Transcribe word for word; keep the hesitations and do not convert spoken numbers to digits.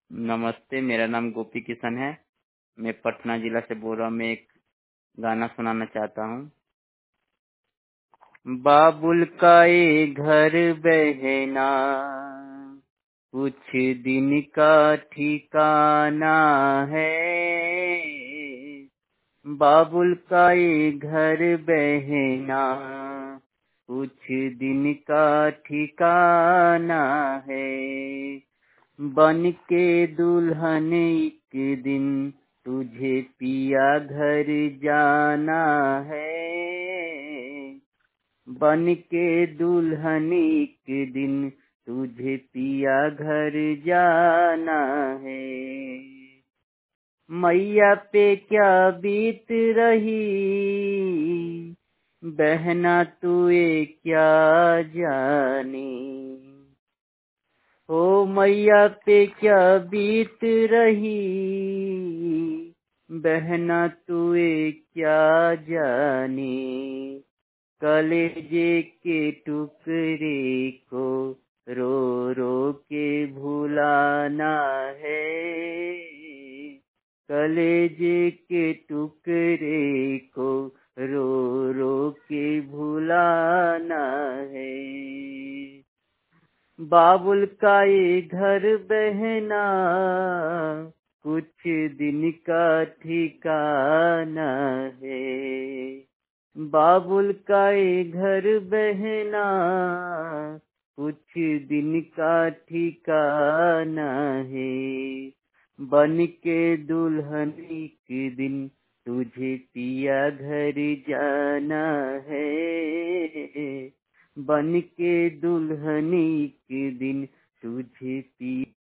नमस्ते, मेरा नाम गोपी किशन है। मैं पटना जिला से बोल रहा हूँ। मैं एक गाना सुनाना चाहता हूँ। बाबुल का ये घर बहना कुछ दिन का ठिकाना है। बाबुल का ये घर बहना कुछ दिन का ठिकाना है। बन के दुल्हन एक दिन तुझे पिया घर जाना है। बन के दुल्हन एक दिन तुझे पिया घर जाना है। मैया पे क्या बीत रही बहना तुए क्या जाने। ओ मैया पे क्या बीत रही बहना तुए क्या जाने। कलेजे के टुकड़े को रो रो के भुलाना है। कलेजे के टुकड़े को रो रो के भुलाना है। बाबुल का ये घर बहना कुछ दिन का ठिकाना है। बाबुल का ये घर बहना कुछ दिन का ठिकाना है। बन के दुल्हन एक दिन तुझे पिया घर जाना है। बन के दुल्हन एक दिन तुझे पी